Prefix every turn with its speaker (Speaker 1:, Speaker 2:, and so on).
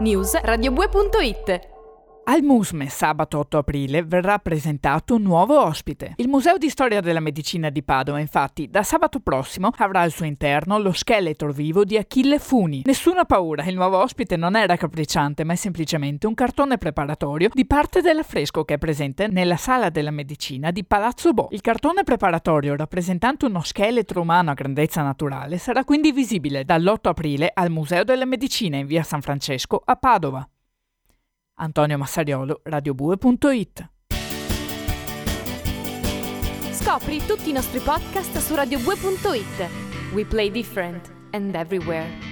Speaker 1: News radiobue.it.
Speaker 2: Al MUSME sabato 8 aprile verrà presentato un nuovo ospite. Il Museo di Storia della Medicina di Padova, infatti, da sabato prossimo avrà al suo interno lo scheletro vivo di Achille Funi. Nessuna paura, il nuovo ospite non è raccapricciante, ma è semplicemente un cartone preparatorio di parte dell'affresco che è presente nella Sala della Medicina di Palazzo Bo. Il cartone preparatorio rappresentante uno scheletro umano a grandezza naturale sarà quindi visibile dall'8 aprile al Museo della Medicina in via San Francesco a Padova. Antonio Massariolo, radiobue.it.
Speaker 1: Scopri tutti i nostri podcast su radiobue.it. We play different and everywhere.